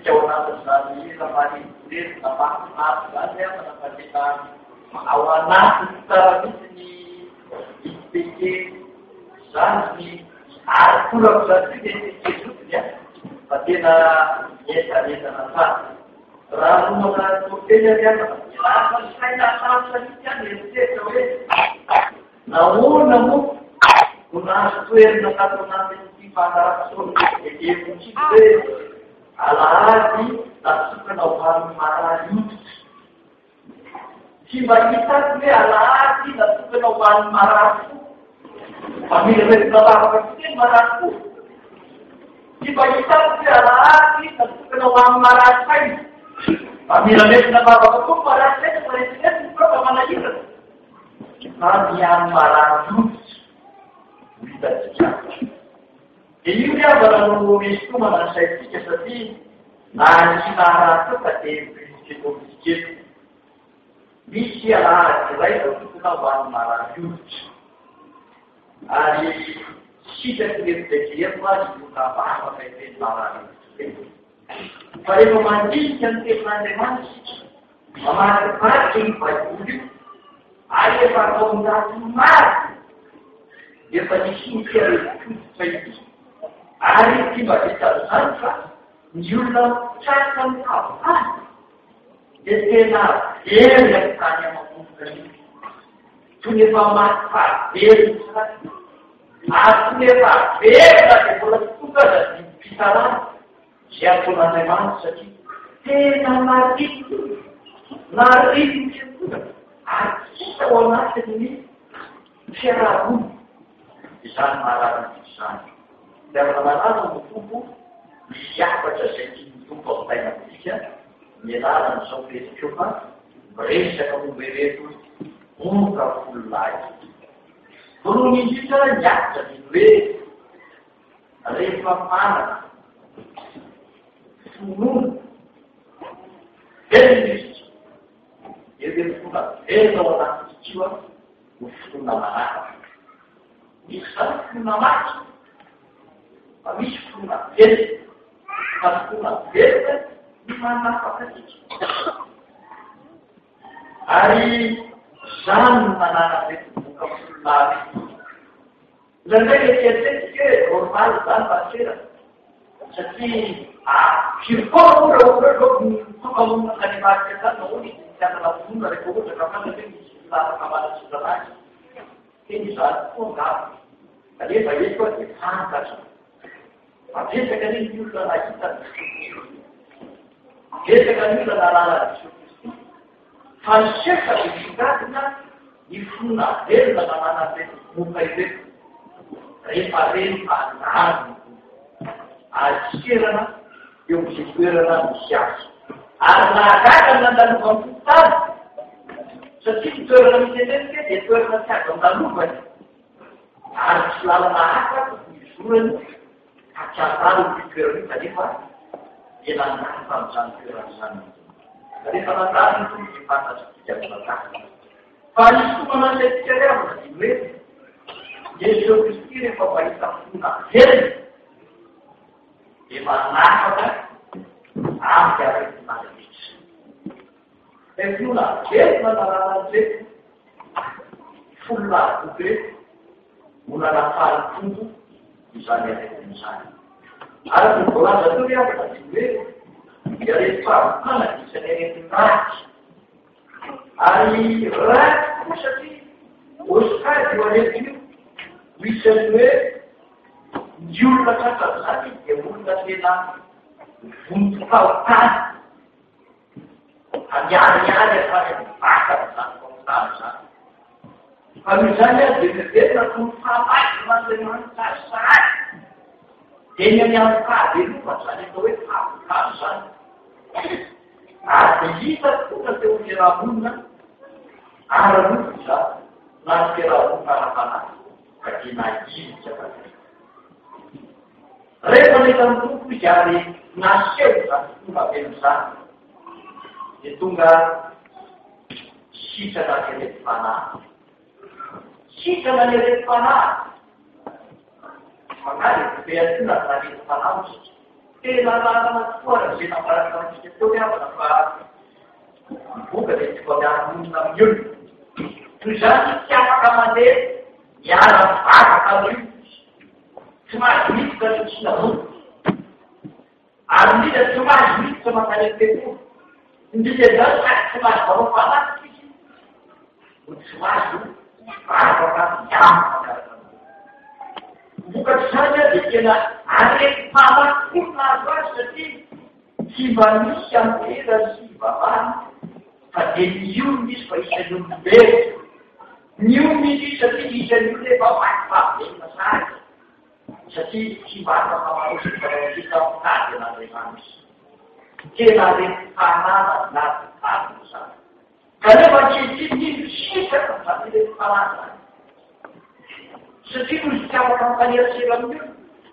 Dia orang besar ini sama dikulit, sama dia menempatkan awalan kita di sini, dipikir, sanksi, aku berarti itu ya. Patina nyata apa? Ramu mengatur dia apa saya tak saja dia namun kunasir nakatunan di pada rasul dia kunci alati tak suka orang marah si kita dia alati tak suka orang marah kami lebih berapa persen marahku si kita dia alati tak suka orang marah kami lebih berapa persen marah presiden berapa mana itu kami yang marah bisa dicapai. Ini dia baru itu mana saya pikir seperti nanti narasi pada prinsip misi ala kita itu kita baru marah hari sisa kita masih bukan apa itu marah. Pada pemancing cantik nanti memakai baju ada pada umat dia penyisir itu hari tiba kita sangka jumlah cakap apa dia yang tanya mungkin punya manfaat dia asli pak dia lagi boleh juga dan bicara siapa memang sedih mati nari itu kita orang ini siapa bisa marah bisa dan mana-mana buku siapa saja itu konten bisa menalan sampai coba berisa kamu beretu muka full life dulu ni kita nyata di duit ada yang mana sunun jadi dia sudah orang jiwa usul nama bisa nama habis puna jadi pas puna jadi di mana apa sih hari san tanah itu bukan lagi dan dia ke normal dan pasir jadi hirkor itu kamu akan dibacakan namun jangan langsung dari kubur karena nanti kita akan sudah ini saat enggak tadi saya itu sangat tapi sekali itu lagi dia sekali itu adalah falsafah kita dengan difuna dia bagaimana muka itu reparan akhirnya yang sekiranya siap anak-anak dan komputer setiap orang itu terletak dalam rumah harus selalu makan disuruh kaca taruh di pikiran tadi pak hilang nafas sampai rasa dari pada saat itu dipatah sejak letak kalau itu mana saya cari apa sih Yesus Kristus yang pemerintah punah jadi di mana apa ada itu mana dan juga dia menaruh fulla itu mulai hal itu misalnya ada orang satu yang berarti dari mana bisa ini hari rat mesti usai diwajib ini bisa jumlah kata tadi yang mudah kita untuk kautan hanya ada pada pasar pasar. Misalnya dia sampai dengan pasar. Dia yang hadir pasar itu pasar. Kita kita teori rabuna, arabu bisa nanti rabu para bagi naji cepat. Mereka itu cari nasib satu bangsa. Itu enggak sisa dari tanah. Sisa dari tanah. Maka dia sudah tadi tanah. tena lalana tokoa izay nambaraka amintsika teo miavana fa boka dia tsy mba miara-monina amin'io. Toy izany tsy afaka mandeha miara-vakaka amin'io. Tsy mahazo miditra ny tsy namono. Ary ndrindra tsy mahazo miditra mankany-peko. Indrindra izany tsy mahazo manao fanahy izy. Tsy mahazo vakaka miaraka. Vokatry izany dia tena arety famakorona azo azy satria tsy mba misy ampela sy vavany fa dia miomby izy fa isan'ny olombelo. Miomby izy satria isan'ny olona efa maty sary satria tsy mba afaka manosy fanaovita mitady an'Andriamanitra. Tena arety fanana naty izany. Kanefa ankehitriny sisaka izany arety fanana. Satria no tsy afaka mifanerasera amin'io.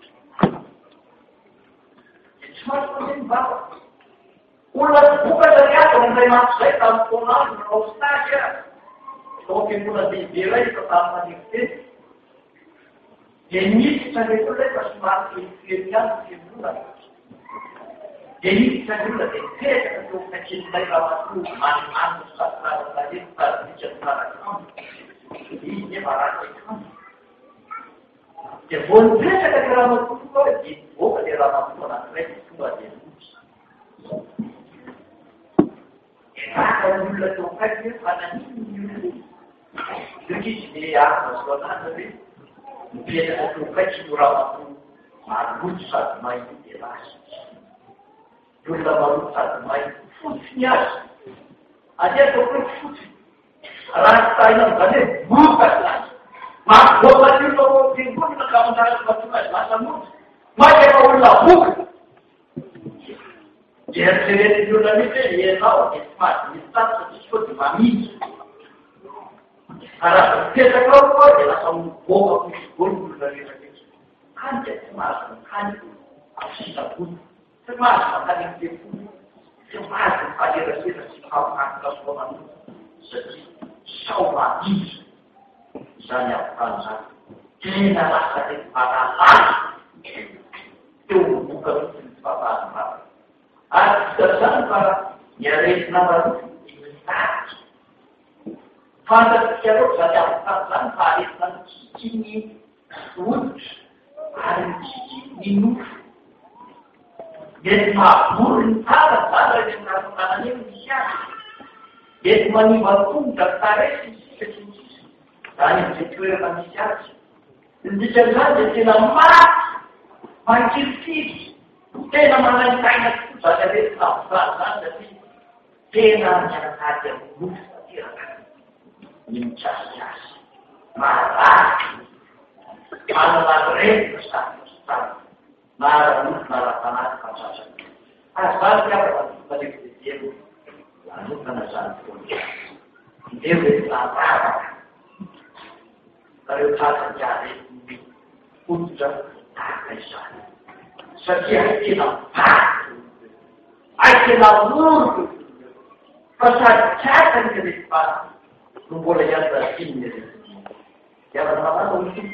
Tsy mahazo mandeha mivavaka. Olona vokatra riato n'Andriamanitra izay tamin'ny foan'andro nanao stage tao am-piangonana lehibe iray efa tamin'ny manefiteny. Dia miditra ilay olona efa somary kelikely ihany ny fiangonana. Dia miditra ny olona dia mipetraka teo akaikil'ilay ramatoa manimanina sasarana eny tadidika ny tarakamo. Izy nefa ratsy kamo. Dia vao nipetraka ny ramatoa dia mivoaka ilay ramatoa anankiray tonga dia lotsy. Raka ny olona teo akaiky hoe fa nanino ny olona. Io izy dia azo anazy hoe mipetraka teo akaiky no ramatoa maloto sady mainty dia lasa. Olona maloto sady mainty fotsy ny azy. Adia tao hoe fotsy. Raha tsy tahina amin'izany hoe vokatra azy. Mampivoaka io tao am-piangonana ka manaraka mahatonga azy lasa moty. Maika efa olona vokatra. Dia eritreretin'ny olona mihitsy hoe ianao dia tsy mahazo misy taty satria sao dia mamitsy. Raha mipetraka ao koa dia lasa mivoaka misy olona rehetra. Hany dia tsy mahazo mikany afisam-bolo. Tsy mahazo makany am-pefolo. Tsy mahazo mifanerasera sy mifampiantoka soa satria sao mamitsy. Izany avokany izany. Tena lasa rehetra mahalala. Teo miboka mihitsy ny fivavahana. Ary vita izany fa niaretina maloto mitady. Fantatsika loatra izany avokany izany fa aretina mitsitsiny hoditra ary mitsitsiny nofo. Mety mahabory ny tana izany raha ny karotanany eo misy azy. Mety maniva tongotra taresy isika sy ny sisa. Izany amin'izay toerana misy azy. Indrika izany dia tena maty, mankirikiri, tena manantaina tokoa izany aretina avokany izany satria tena mianakady amin'ny nofo tanteraka. Ny mitrasitrasy, marary, manana retina samy mara-nofo mara-panaty fantsasany. Ary izany fiavaka tonga lehibe anokana izany foana. Indeo retina ravaka. Nareo tratran'ny aretin'ny hoditra tahaka izany. Satria tena paty, tena moro, fa sady tratany ny rehefa no mbola hiandrasiny ny rehefa. Iavana manao io.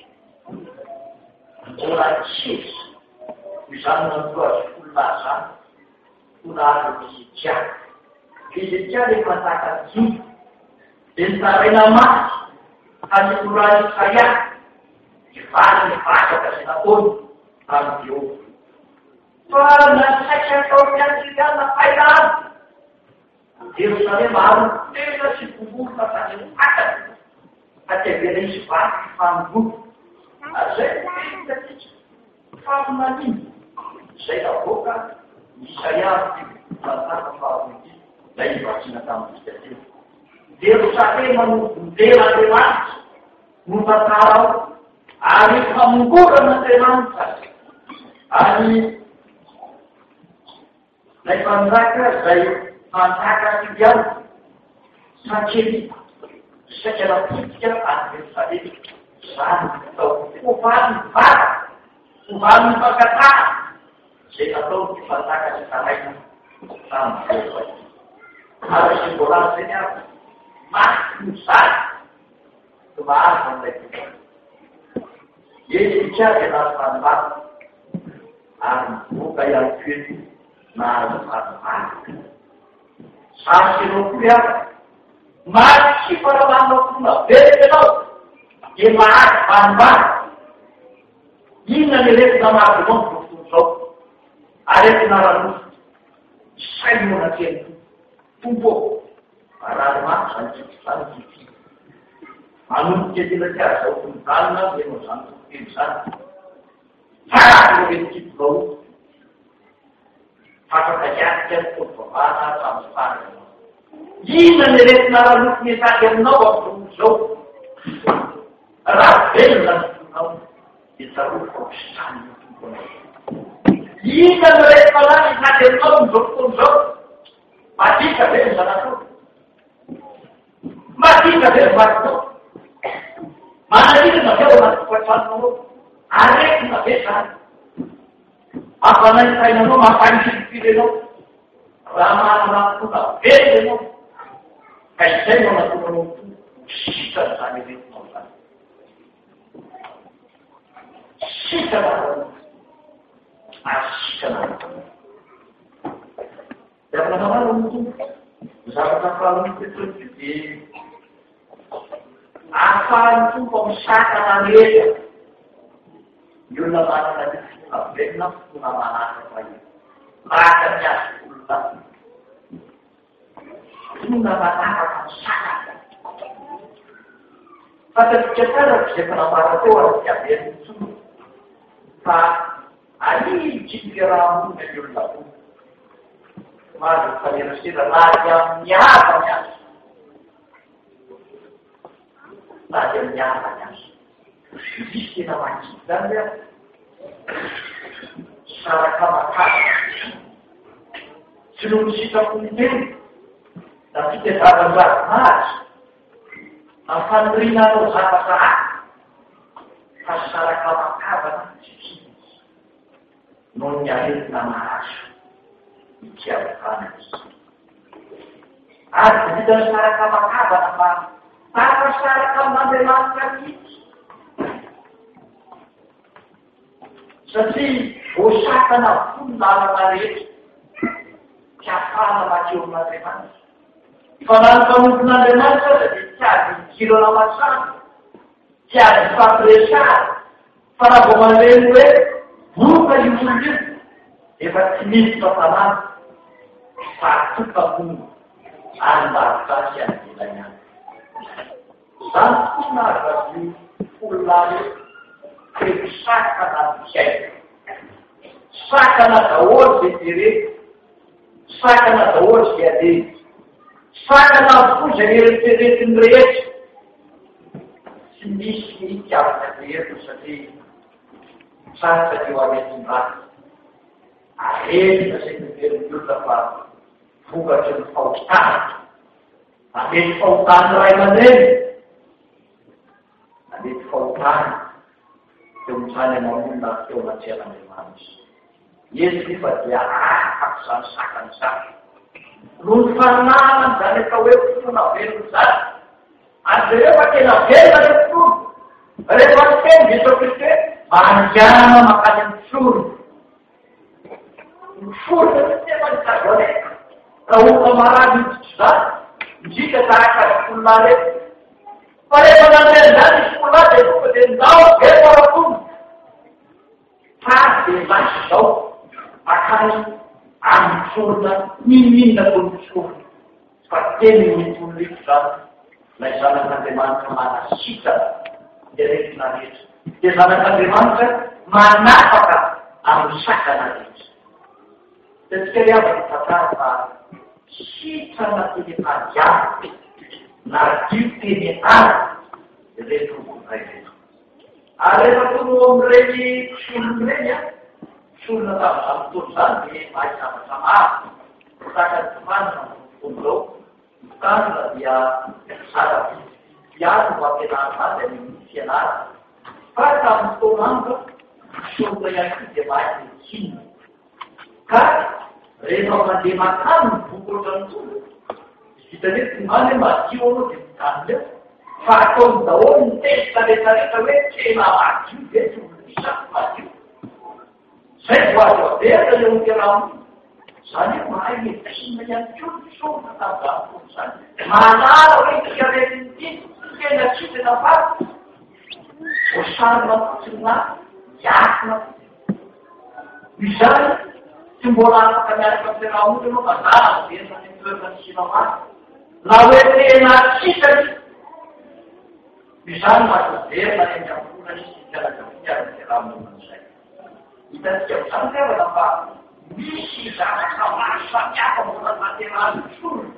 Mbola tsisy. Izany nanto azy olona zany. Olona azo misy tiaka. Izy tia rehefa tahaka zony. Dia nitaraina maty. Ka ny olona Isaia. Ivaly ny vakaka sy nataony. Amin'ny Jehova. Fa nasaika atao miantsika failana. Jerusalema tena sy boboloka tany akany. Atevela izy vaky fanogolo. Azay satria faminaniny. Izay avoaka Isaia fantaka fahavity. Izay hivatsina tamin'ny teo. Jerusalema no ndela Andriamanitra. No tantara ao. Ary famongorana Andriamanitra. Ary ilay mpanjaka izay mantaka iviano sankely saika napitika any Jerusalema. Izany natao hovany vata, hovany fakatara. Izay natao ny mpanjaka sy taraina tamin'ny Jehova. Ary sy mbola izay ny avy. Maty ny zany. Tomahazo an'ilay tovana. Izy tia dia lasa mbanibaka. ary mivoaka ihany koety nahazo vatomanga. Sasy ianao koa iaka matsy faramanao fona velika anao dia mahaky vanimbany. Inona ny retina maro ianao ny tontolo zao? Aretina ranoso sainona kely tompo raha maty zany zany kity manomboka etelaka azy zao tonontalina enao zany tontolo zany farako retikity zao afaka hiatika ny tovavana tamin'ny farany. Inona ny retina ranoso misaky aminao amin'ny tontolo zao? Raha velona ny tontolonao dia tsarofa hosan'ny tomponao. Inona ny rehefa lany misaky aminao amin'izao fotoana zao? Madika ve ny zanakao? Madika ve ny vatotao? Manadina ve ao anaty tokantrano? Aretina ve zany? Afanay sainanao mampanififiry anao. Raha manana fona vely anao. Ka izay no anatonanao sitany zany retinao zany. Sitana asitana. Dia avy namanao ny tompo. Zavatra faharoa petrony dia ahafahan'ny tompo amin'ny sakana rehetra. Ny olona manana ny fona velona fona manana fahiny. Maka ny azy olona. Fona manana amin'ny sakana. Fantatsika tsara izay fanambara teo ary averiny tompo. Fa alitsika raha monina ny olona tompo. Mazo fanerasera lady amin'ny havany azy. Lady amin'ny havany azy. Misy tena mankity zany a saraka makaka. Tsy no misitako ny teny da fitezava-ndravin'azy ampanirina anao zava-sahary fa saraka makavana tsy noho ny aretina mahazo itiavana izy. Ary vita ny saraka makavana fa tafasaraka amin'Andriamanitra mihitsy. Satria voasakana fony lalana rehetra tsy ahafahana makeo amin'Andriamanitra. Fa na ny mpanompon'Andriamanitra aza dia tsy azy mikirana masana, tsy azy fampiresara. Fa raha vao manreny hoe voka io olona io efa tsy misy fafanana fa tokam-pony ary mba ahafasy any ilany any. Zany tokoa nahazo olona io sakana fiaina. Sakana daholo zay jerena, sakana daholo zay aleny, sakana avokoa zay eritreretiny rehetra. Tsy misy mitiavana rehetra satria sarotsa eo aretin-draty. Aretina zay miveriny olona fa vokatry ny fahotana. Amety fahotana ray aman-dreny. Amety fahotana. Teo mizany aman'olona teo anatseh'Andriamanitra. Yesu fa dia afaky zany sakany zany. Noho ny fananany zany efa hoe fona velona zany. Ary rehefa tena velona le fona. Rehefa teny Jesoa Kristy manjana makany amin'ny fona. Ny fona tsy efa nitazone. Raha olona marady mitsy zany, midika tahaka fonona rehetra. Fa rehefa nandeha zany izy fonona dia tonga dia ndao efa fona. Fa dia masy zao akany amin'ny fonona mihinda kontsona. Fa teny mitoloko zany. Ilay zanak'Andriamanitra manasitana dia rehetina rehetra. Dia zanak'Andriamanitra manapaka amin'ny sakana rehetra. Dia tsika riavaka tantara fa sitrana teny fadiavy na dio teny any rehetra ray rehetra. Ary rehefa tonga amin'ireny solony ireny solona tamin'izany fotoana zany dia mahay zavatra maro. Sakany tomanina fotoana zao. Tanana dia sara piano no ampianarana azy amin'ny fianarana. Fa tamin'ny fotoana andro solona ihany koa dia mahay mihinana. Ka rehefa mandeha makany ny boky ohatrany tonga, vita hoe tongany hoe madio anao dia mitany eo. Fa ataony daholo ny testa rehetrarehetra hoe tena madio ve tsy misy madio. Zay voazo avera ilay operamo. Zany hoe mahay medisina ihany koa misaona tamin'izany zany. Manara hoe tikaretin'ity tena tsy tena faty. Osarina fotsiny iakina. Izany tsy mbola afaka miaraka ampiarahamonina ianao mazava be na ny toerana ny siramamy. Na hoe tena tsisany. Izany mahazaverina eny ampola izy fianakaviana ampiarahamonina izay. Hitantsika izany karazana fa misy zavatra maro samihafa mbola naterahan'ny solona.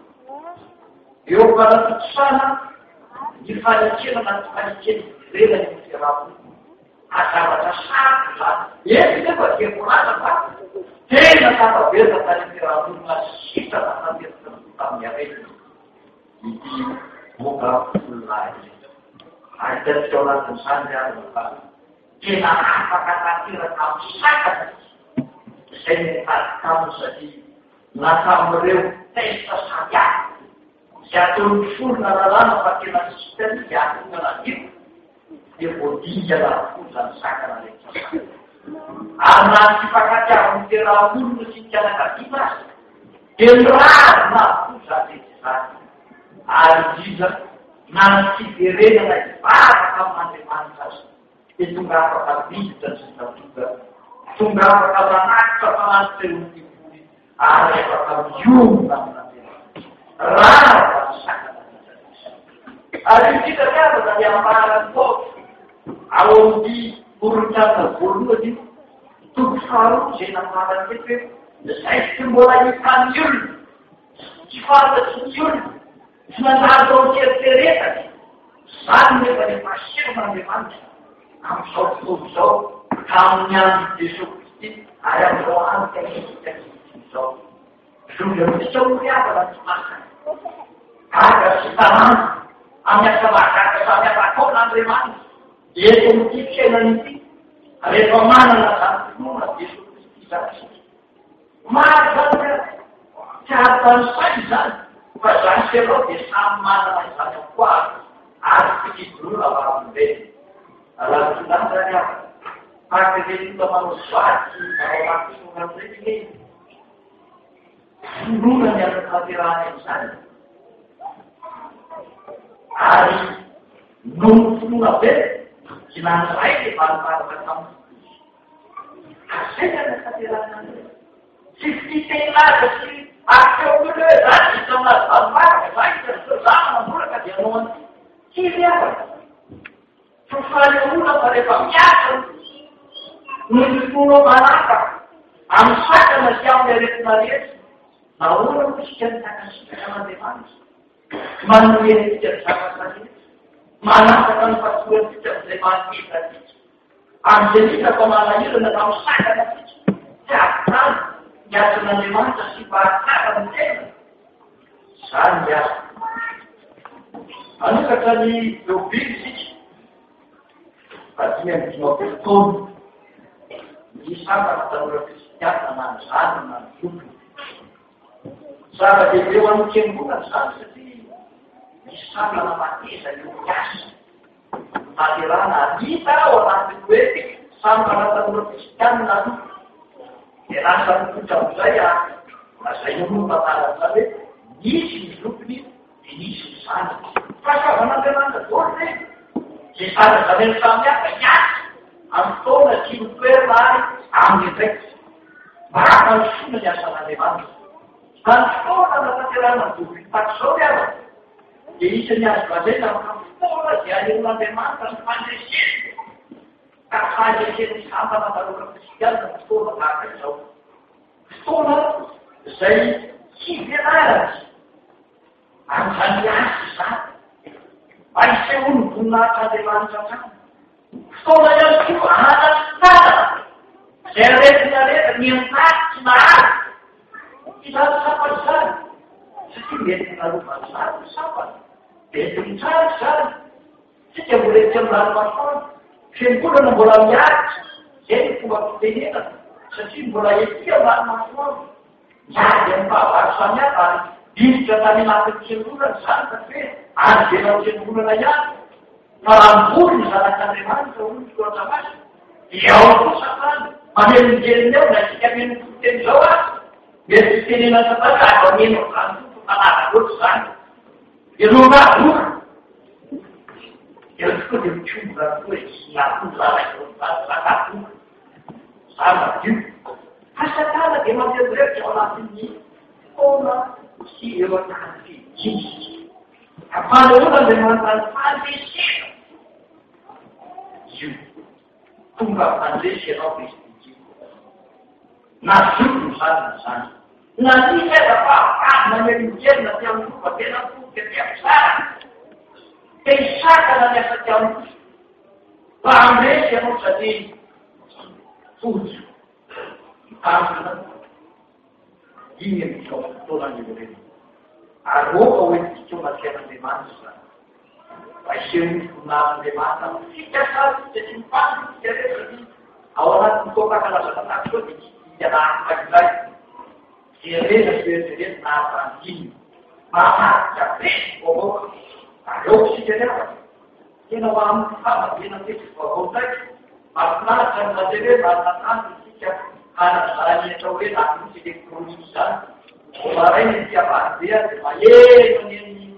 Eo am-panatokosana ny fanikena na tsy fanikena ivelany ny fiarahamonina. Azavatra sarotra zany. Eny nefa dia molaza fa tena tapa-berina tany fiarahamonina sitrana naterina tamin'ny arena. Ity moka olona ahitantsika ao anatin'izany ary fa tena afaka tanteraka amin'ny sakana izay nitady taminy satria natamin'ireo testa samihafa. Izay ataon'ny solona lalàna fa tena sitany hiatonga nadio dia voadingana avokoa izany sakana rehetra. Ary na ny fifankatiavan'ny fiarahamonina sy ny fianakaviana azy dia mirarina avokoa izany rehetra. Ary indrindra na ny fiverenana ivavaka amin'Andriamanitra azy dia tonga afaka viditra sy natonga tonga afaka manakitra fananitra eo nytivoly ary afaka miomina amin'Andriamanitra. Raraka ny sakana ary indrindra karazana ny ambarany loatra ao amin'ny oronkana voalohany toko faharoa izay namarany eto hoe izay tsy mbola hitany olona tsy fantatry ny olona tsy manjary ao keritreretany zany nefa ny masirman'Andriamanitra amin'izao tontolo izao tamin'ny andro Jesosy Kristy ary amin'izao andro izao. Zondromitsika moriavana tsy masana aga sy tanàna amin'ny asa mahagaga samihafa ataona Andriamanitra eto amin'ity fiainan'ity rehefa manana zany finoana Jesosy Kristy zany. Maro zany tsy atany sainy zany fa zany seloha dia samy manana izany avokoa ary fikidoroana varavolombelona. Raha izany zany aho fakireta manao vaty manao mampifona amin'ireny finoana ny anatanterahany amin'izany. Ary noho finoana be inan'iray dia marimarina taminy. Azay ny anatanterahany an'ireny. Tsy fiteny azy sy akeo hoe zany hita aminazy valimbaraka zany zany mambolaka dia anao an'ity. Tsy riavana. Fofaleona fa rehefa miasa no finoanao manaka amin'ny sakana sy amin'ny aretina rehetra. Nahoana ho isika ny takasika an'Andriamanitra. Manoentsika ny zavatra rehetra. Manapaka ny fatoentsika izay manodidina antsika. Amin'izay hitako manahirana amin'ny sakana antsika. Tsy avitany ny asan'Andriamanitra sy mbahatsara ny tena. Zany ny asa. Manokatra ny Jobily isika. Dimy amby dimampolo taona. Ny sambana tanora kristiana na ny zany na ny zokiny. Zava-dehibe ho an'ny fiangonana zany satria misy sambana mateza eo miasa. Naterana hita ao anatiny hoe sambana tanora kristiana na zokiny. Dia lasa mipotra amin'izay lazay olo matalazany hoe nisy ny zokiny dia nisy ny zanany. Fahasavan'Andriamanitra daholo reny. Izay zanazany samihafa hiasa amin'ny fotoana sy ny toerana ary amin'ny ndraiky. Maka ny soina ny asan'Andriamanitra. Zany fotoana natanterahana ny Jobily takizao riava dia isan'ny azo lazaina amin'ny fotoana dia anehoan'Andriamanitra ny fandreseny. Ka fandresen'ny sambana tanora kristiana ny fotoana tahaka izao. Fotoana izay tsy velarany amin'izany asa izany. Aisehoany voninahitran'Andriamanitra zany. Fotoana ihany koa anatitana izay aretina rehetra ny antaky tsy nahazo. Izany sapany zany. Satria mety narovany zany ny sapany. Mety mitsary zany. Tsika mbola etsy amin'ny ranomasina. Fiangonana mbola miaritra. Izay ny fomba fitenenana. Satria mbola ety amin'ny ranomasina. Miady amin'ny fahavaro samihafa ary diditra tany anatin'ny fiangonana zany satria anjena ny fiangonana ihany. Fa raha mivory ny zanak'Andriamanitra olo ny loatra masina. Dia ao kosa zany Mamelon-jelineo na sika mino foteny zao mety fitenena sapaka atao mino zany fanala loatra zany. Eronaroka. Eo tokoa dia mitombo raha koa nakoa zanakoa. Zany madio. Asatana dia mampiavorevitra ao anatin'ny foana sy eo an-tany fijiny. Ampanahoana Andriamanitra ny fandresena. Io. Tonga fandresenao Kristy. Na zokony zany. Na nisy aiza fa mamelon-jelina ty amin'ny fomba tena foka ty amin'ny tsara. Te hisakana ny asa ty amin'ny fomba. Fa andresy ianao satria fojo. Amina. Iny amin'izao fotoanan'io reny. Aroka hoe ty tona fiain'Andriamanitra zany. Fa iseho ny voninahit'Andriamanitra amin'ny fikasary dia tsy mipaly dia rehetra ao anatin'ny tokakalazana tahaka koa dia tsy hianahana izay. Jerena jerena nahafanjiny. Maharitra be vaovao. Aleoko sika rehetra. Tena ho amin'ny famadina tesy vaovao ndraiky. Mahafinaritra ny najerena anatany isika hanazany atao hoe nanisy elektronika zany. Omaray ny fiapadia dia maheno ny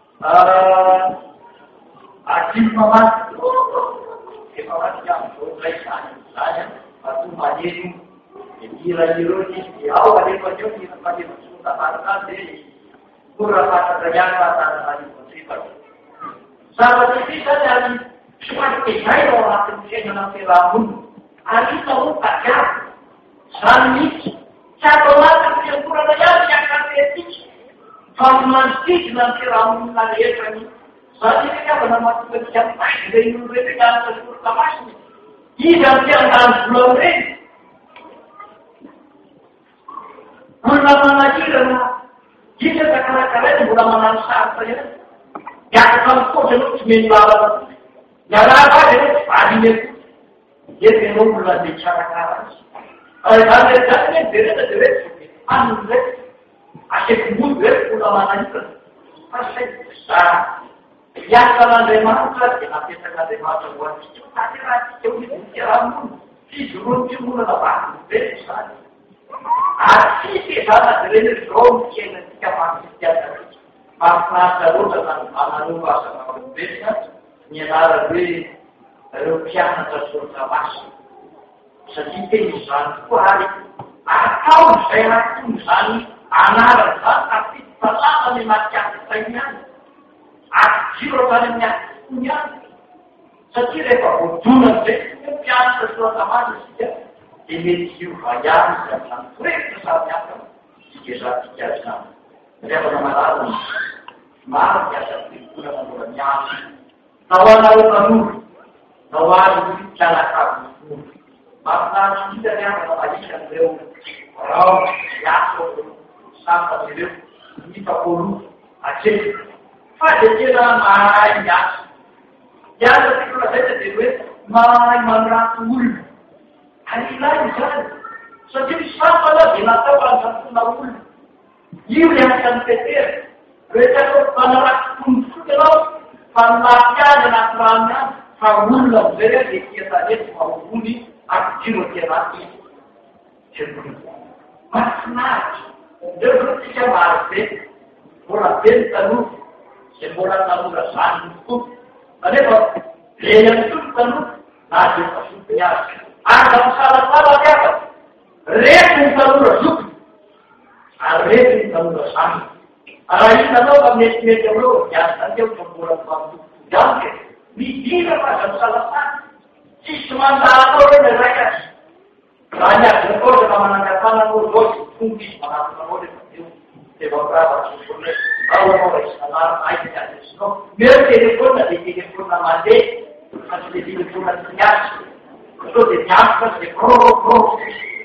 adimy mamaty. Efa maty amin'izao ndray zany matoa maheno hirahireo izy dia ao alefa eo ny fanevasondamarika dia mora fatadaniana fatananarivotrifatra. Zavatra ity zany ary somary izay ao anatin'ny fiainana fiarahamonina. Arita ho kadiako. Zany mihitsy. Tsy ato anatin'ny fiankorana ihany miakatetika. Fa manodidina ny fiarahamonina rehetra mihitsy. Zany fiavana matonga tsy amin'ny reny olon-dreny miaraka sorota masiny. Izy amin'ny fiandany vola reny. Olona manahirana, isaka karakarainy mbola manano sarotra ihany. Miakatra amin'ny koatra ianao tsy meno lalana. Miarahaba azy ianao tsy valiny eto. Eto ianao olona dia tsarakara azy. Zany rehetra dia rehetra anony rehetra. Aseko modo rehetra olona manahirana. Fa saiko zany. Iasan'Andriamanitra dia napetraka ho antsika. Taterahantsika ho izy fiarahamonina. Fijoroany fimonana vakobe zany. Ary tsy zana dia rehetra izao ny fiainantsika mankristianina. Mahafinaritra loatra zany mananova asa vakobe ny anara hoe ireo mpianatra soratra masina. Satria tena izany tokoa ary atao izay anatony zany anarany zany afitsalama ny mampiasa sainy any. Jiro tany amin'ny akony any. Satria rehefa voadonany zay mpianatra soratra masina sika dia mety hiova ihany izany foretra samy hafa sika zatika azy zany. Rehefa malaza maro miasa fikolana mbola miasa. Na ho anareo tanora, na ho azy mpianakavy folo. Mahafinaritra hita rehefa mahitsan'ireo rao miasa safan'ireo mitapolo atsely. Fa dia tena mahay miasa. Miasa fikolazay dia hoe mahay manrato olona. Ary ilay izany. Satria misy safana dia natao andrantona olona. Io ny asan'ny petera. Rehetra atao manarato tombofoka ianao fa nilafy azy anaty rano any. Fa olona amin'izay rehetra dia tiatanety mahomony ampidiro ty anaty izy. Mahafinaritra. Ndreo koa tsika maro be. Mbola be ny tanora. Izay mbola tanora zany tokoa. Kanefa le ihany koa ny tanora na dia efa zokony azy. Anga misalasala miaka. Reto ny tanora zokony. Ary reto ny tanora zany. Raha hitanao fa metimety aminao miasa teo fa mbola mivamitotonganke. Midina fa aza misalasala. Tsisy mandahatao hoe raika azy. Raha ny azy atao rehefa manangatana anao zao sy tonga izy manatona anao rehefa teo. Dia mampiava sosoné. Ao anao resanara aika azy isinao. Meo telefona dia telefona mandeha. Fa tsy dia telefona tsy miasa. Sao dia miasa dia pro.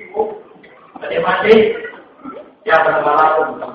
Dia mandeha. Diavana malaza amin'izany.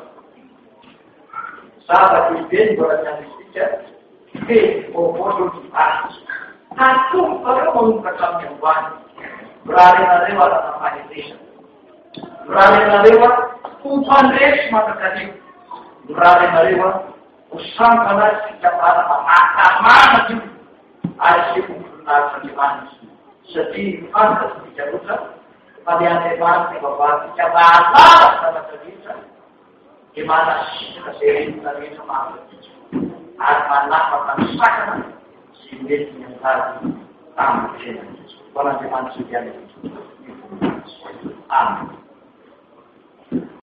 Zavatra lehibe ny mbola ny an'isika fe vaovao kivatsy. Tatombo fareo manomboka hatramin'ny amboany. Raha renareo arana fahendresana. Raha renareo ho mpandresy mankakanio. Raha renareo ho sampana fikapana mahatamana io. Ary se ho voninahitry Andriamanitra. Satria fantasy tika loatra Pati-hati-hati Bapak, siapa sama cerita. Gimana sih kesini tadi sama Armanah makan simbit yang tadi tampil. Kalau cuma sekian. Amin.